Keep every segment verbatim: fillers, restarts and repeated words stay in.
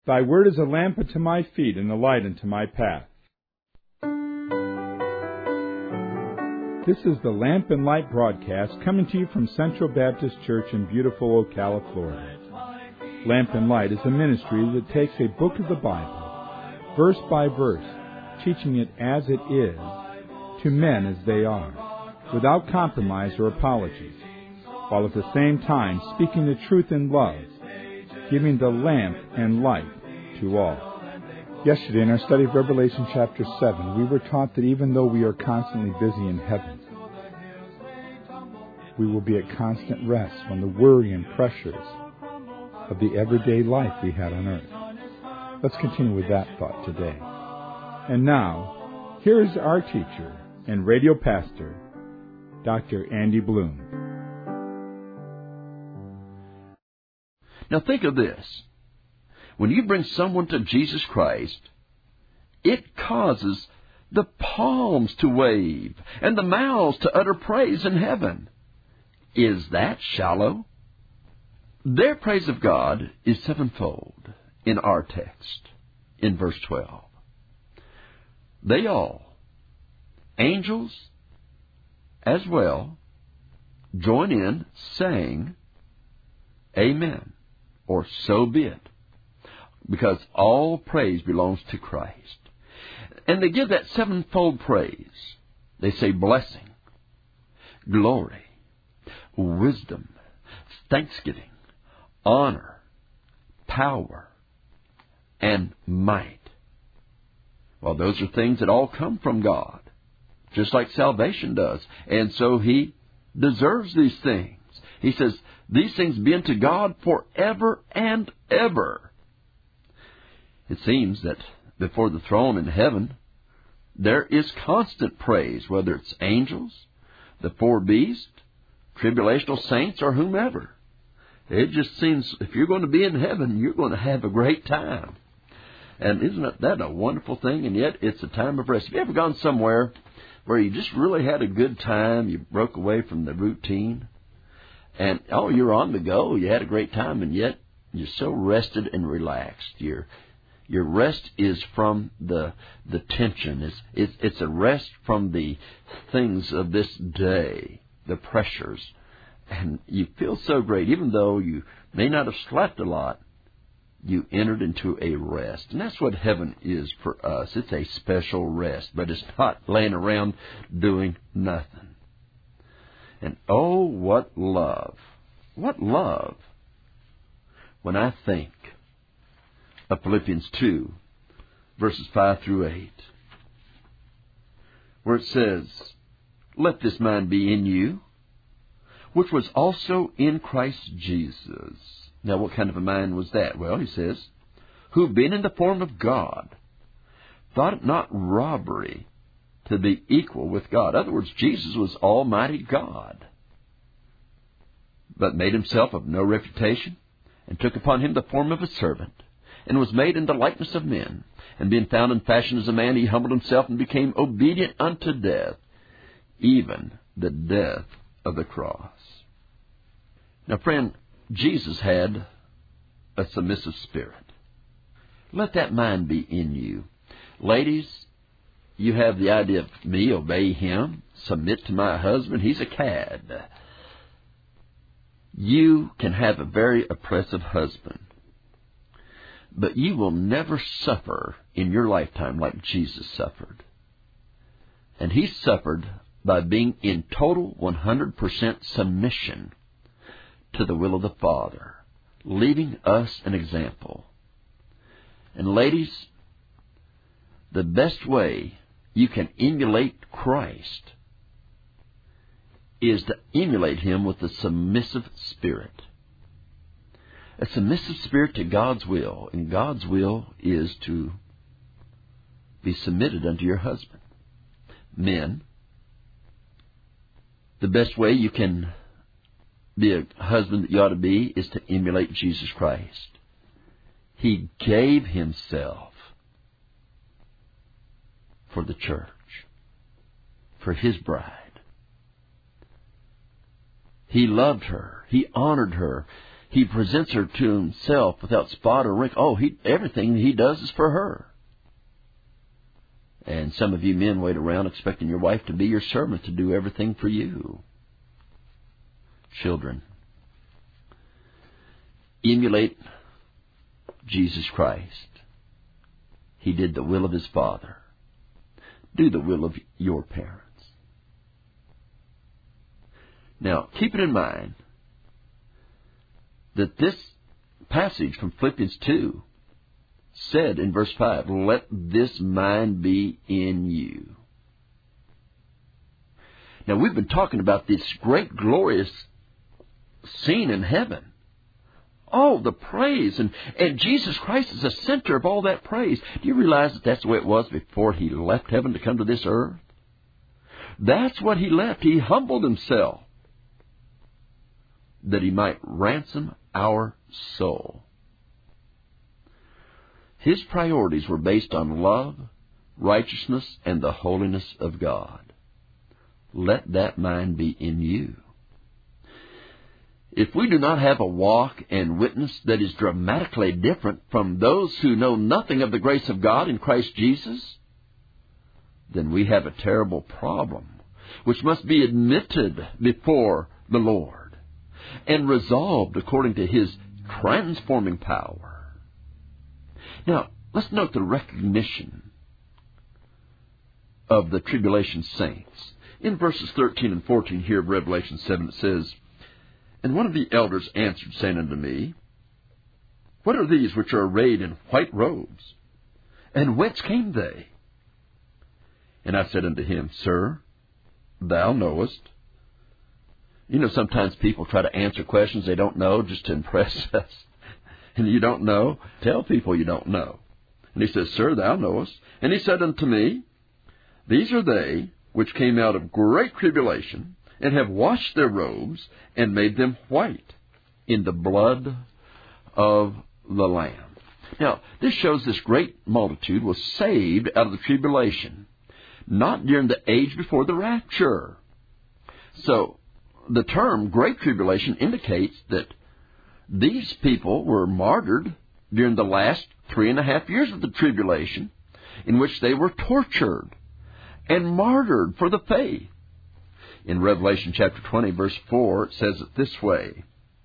Thy word is a lamp unto my feet and a light unto my path. This is the Lamp and Light broadcast coming to you from Central Baptist Church in beautiful Ocala, Florida. Lamp and Light is a ministry that takes a book of the Bible, verse by verse, teaching it as it is, to men as they are, without compromise or apologies, while at the same time speaking the truth in love, giving the lamp and light to all. Yesterday in our study of Revelation chapter seven, we were taught that even though we are constantly busy in heaven, we will be at constant rest when the worry and pressures of the everyday life we had on earth. Let's continue with that thought today. And now, here is our teacher and radio pastor, Doctor Andy Bloom. Now think of this. When you bring someone to Jesus Christ, it causes the palms to wave and the mouths to utter praise in heaven. Is that shallow? Their praise of God is sevenfold in our text, in verse twelve. They all, angels as well, join in saying, Amen, or so be it, because all praise belongs to Christ. And they give that sevenfold praise. They say blessing, glory, wisdom, thanksgiving, honor, power, and might. Well, those are things that all come from God, just like salvation does. And so He deserves these things. He says, these things be unto God forever and ever. It seems that before the throne in heaven, there is constant praise, whether it's angels, the four beasts, tribulational saints, or whomever. It just seems if you're going to be in heaven, you're going to have a great time. And isn't that a wonderful thing? And yet it's a time of rest. Have you ever gone somewhere where you just really had a good time, you broke away from the routine, and, oh, you're on the go, you had a great time, and yet you're so rested and relaxed. Your your rest is from the the tension. It's, it's, it's a rest from the things of this day, the pressures. And you feel so great, even though you may not have slept a lot, you entered into a rest. And that's what heaven is for us. It's a special rest, but it's not laying around doing nothing. And oh, what love. What love. When I think of Philippians two, verses five through eight, where it says, let this mind be in you, which was also in Christ Jesus. Now, what kind of a mind was that? Well, he says, who being in the form of God, thought it not robbery to be equal with God. In other words, Jesus was Almighty God, but made himself of no reputation, and took upon him the form of a servant, and was made in the likeness of men. And being found in fashion as a man, he humbled himself and became obedient unto death, even the death of the cross. Now, friend, Jesus had a submissive spirit. Let that mind be in you. Ladies, you have the idea of me, obey him, submit to my husband, he's a cad. You can have a very oppressive husband, but you will never suffer in your lifetime like Jesus suffered. And he suffered by being in total one hundred percent submission to the will of the Father, leaving us an example. And ladies, the best way you can emulate Christ is to emulate him with a submissive spirit. A submissive spirit to God's will. And God's will is to be submitted unto your husband. Men, the best way you can be a husband that you ought to be is to emulate Jesus Christ. He gave himself for the church, for his bride. He loved her. He honored her. he presents her to himself without spot or wrinkle. Oh, he, everything he does is for her. And some of you men wait around expecting your wife to be your servant, to do everything for you. Children, emulate Jesus Christ. He did the will of his Father. Do the will of your parents. Now, keep it in mind that this passage from Philippians two said in verse five, let this mind be in you. Now, we've been talking about this great, glorious scene in heaven. Oh, the praise. And, and Jesus Christ is the center of all that praise. Do you realize that that's the way it was before he left heaven to come to this earth? That's what he left. He humbled himself that he might ransom our soul. His priorities were based on love, righteousness, and the holiness of God. Let that mind be in you. If we do not have a walk and witness that is dramatically different from those who know nothing of the grace of God in Christ Jesus, then we have a terrible problem, which must be admitted before the Lord and resolved according to His transforming power. Now, let's note the recognition of the tribulation saints. In verses thirteen and fourteen here of Revelation seven, it says, and one of the elders answered, saying unto me, what are these which are arrayed in white robes? And whence came they? And I said unto him, Sir, thou knowest. You know, sometimes people try to answer questions they don't know just to impress us. And you don't know, tell people you don't know. And he says, Sir, thou knowest. And he said unto me, these are they which came out of great tribulation, and have washed their robes, and made them white in the blood of the Lamb. Now, this shows this great multitude was saved out of the tribulation, not during the age before the rapture. So, the term Great Tribulation indicates that these people were martyred during the last three and a half years of the tribulation, in which they were tortured and martyred for the faith. In Revelation chapter twenty, verse four, it says it this way,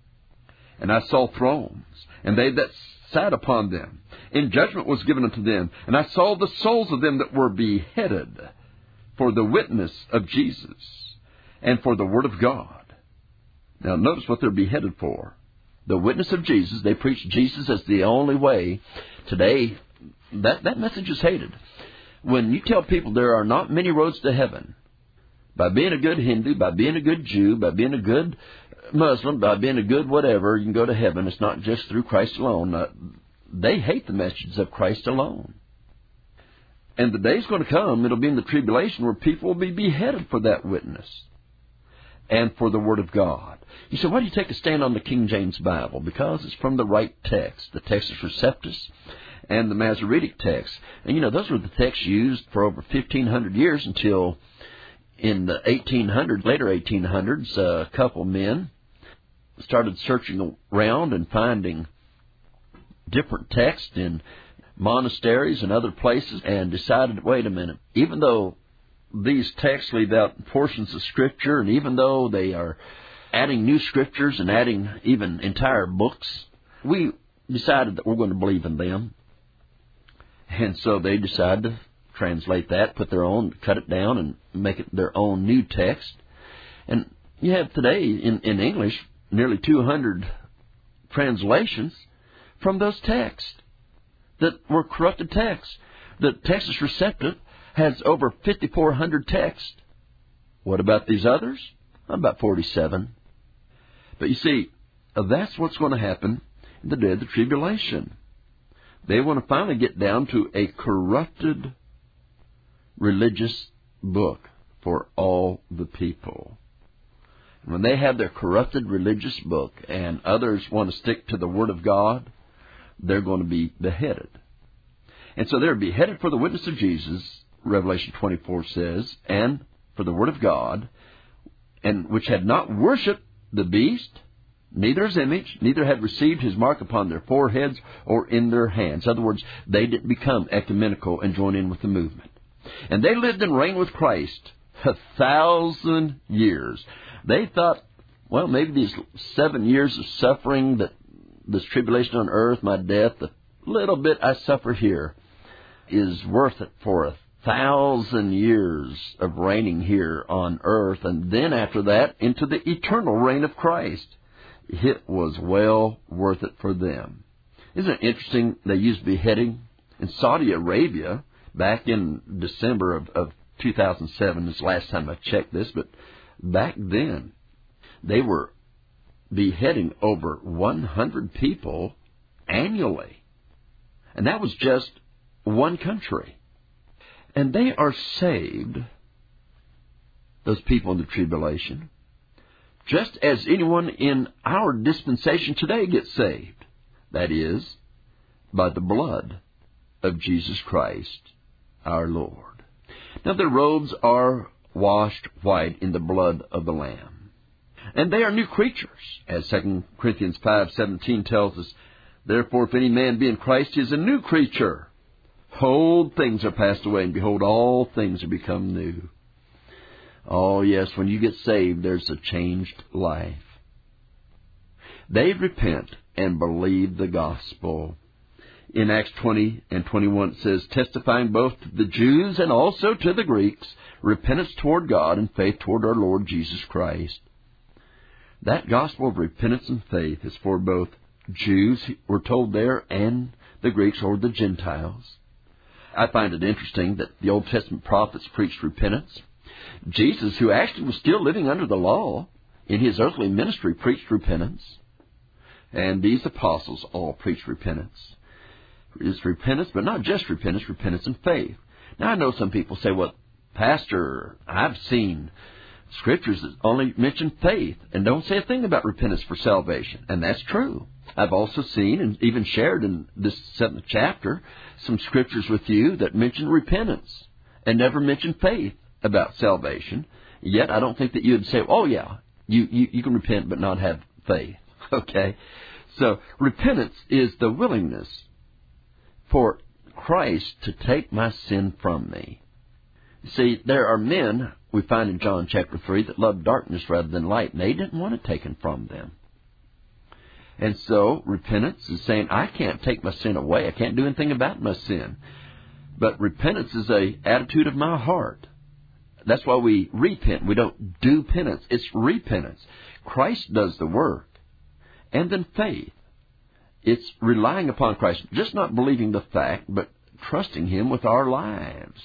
and I saw thrones, and they that sat upon them, and judgment was given unto them, and I saw the souls of them that were beheaded for the witness of Jesus and for the word of God. Now notice what they're beheaded for. The witness of Jesus. They preach Jesus as the only way. Today, that, that message is hated. When you tell people there are not many roads to heaven, by being a good Hindu, by being a good Jew, by being a good Muslim, by being a good whatever, you can go to heaven. It's not just through Christ alone. Uh, they hate the message of Christ alone. And the day's going to come, it'll be in the tribulation, where people will be beheaded for that witness and for the Word of God. You say, why do you take a stand on the King James Bible? Because it's from the right text, the Textus Receptus and the Masoretic text. And, you know, those were the texts used for over fifteen hundred years until in the eighteen hundreds, later eighteen hundreds, a couple men started searching around and finding different texts in monasteries and other places and decided, wait a minute, even though these texts leave out portions of Scripture, and even though they are adding new Scriptures and adding even entire books, we decided that we're going to believe in them. And so they decided to translate that, put their own, cut it down, and make it their own new text. And you have today in, in English nearly two hundred translations from those texts that were corrupted texts. The Textus Receptus has over fifty-four hundred texts. What about these others? About forty-seven. But you see, that's what's going to happen in the day of the tribulation. They want to finally get down to a corrupted religious book for all the people. And when they have their corrupted religious book and others want to stick to the Word of God, they're going to be beheaded. And so they're beheaded for the witness of Jesus, Revelation twenty-four says, and for the Word of God, and which had not worshipped the beast, neither his image, neither had received his mark upon their foreheads or in their hands. In other words, they didn't become ecumenical and join in with the movement. And they lived and reigned with Christ a thousand years. They thought, well, maybe these seven years of suffering, that this tribulation on earth, my death, the little bit I suffer here, is worth it for a thousand years of reigning here on earth, and then after that, into the eternal reign of Christ. It was well worth it for them. Isn't it interesting? They used beheading in Saudi Arabia back in December of, of two thousand seven. This is the last time I checked this, but back then they were beheading over one hundred people annually. And that was just one country. And they are saved, those people in the tribulation, just as anyone in our dispensation today gets saved. That is, by the blood of Jesus Christ, our Lord. Now their robes are washed white in the blood of the Lamb. And they are new creatures, as Second Corinthians five seventeen tells us. Therefore, if any man be in Christ, he is a new creature. Old things are passed away, and behold, all things are become new. Oh, yes, when you get saved, there's a changed life. They repent and believe the gospel. In Acts twenty and twenty-one, it says, testifying both to the Jews and also to the Greeks, repentance toward God and faith toward our Lord Jesus Christ. That gospel of repentance and faith is for both Jews, we're told there, and the Greeks or the Gentiles. I find it interesting that the Old Testament prophets preached repentance. Jesus, who actually was still living under the law, in his earthly ministry preached repentance. And these apostles all preached repentance. It's repentance, but not just repentance, repentance and faith. Now, I know some people say, well, Pastor, I've seen Scriptures that only mention faith and don't say a thing about repentance for salvation. And that's true. I've also seen and even shared in this seventh chapter some Scriptures with you that mention repentance and never mention faith about salvation. Yet I don't think that you would say, oh yeah, you, you, you can repent but not have faith. Okay? So repentance is the willingness for Christ to take my sin from me. You see, there are men, we find in John chapter three, that love darkness rather than light, and they didn't want it taken from them. And so repentance is saying, I can't take my sin away. I can't do anything about my sin. But repentance is an attitude of my heart. That's why we repent. We don't do penance. It's repentance. Christ does the work. And then faith. It's relying upon Christ. Just not believing the fact, but trusting Him with our lives.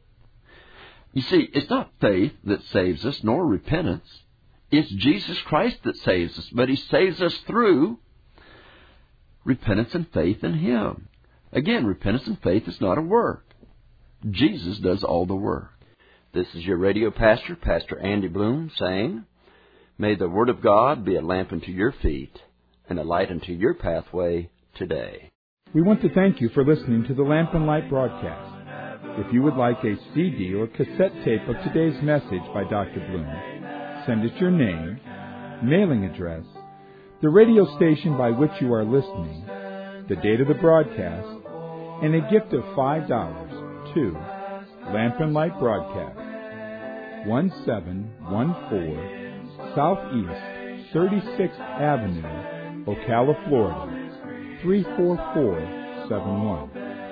You see, it's not faith that saves us, nor repentance. It's Jesus Christ that saves us. But He saves us through repentance and faith in Him. Again, repentance and faith is not a work. Jesus does all the work. This is your radio pastor, Pastor Andy Bloom, saying, may the Word of God be a lamp unto your feet and a light unto your pathway today. We want to thank you for listening to the Lamp and Light broadcast. If you would like a C D or cassette tape of today's message by Doctor Bloom, send us your name, mailing address, the radio station by which you are listening, the date of the broadcast, and a gift of five dollars to Lamp and Light Broadcast, one seven one four Southeast thirty-sixth Avenue, Ocala, Florida, three four four seven one.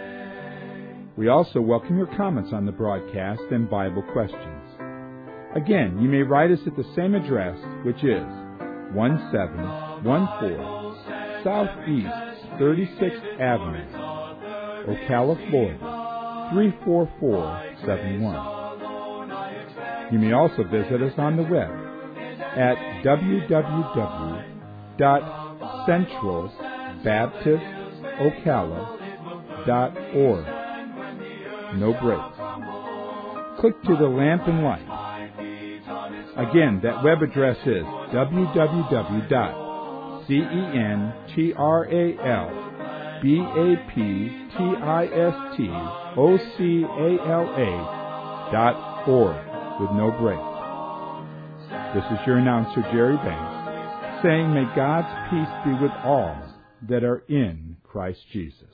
We also welcome your comments on the broadcast and Bible questions. Again, you may write us at the same address, which is one seven one four Southeast thirty-sixth Avenue, Ocala, Florida, three four four seven one. You may also visit us on the web at w w w dot central baptist ocala dot org. No breaks. Click to the Lamp and Light. Again, that web address is w w w dot central baptist ocala dot org with no breaks. This is your announcer, Jerry Banks, saying, may God's peace be with all that are in Christ Jesus.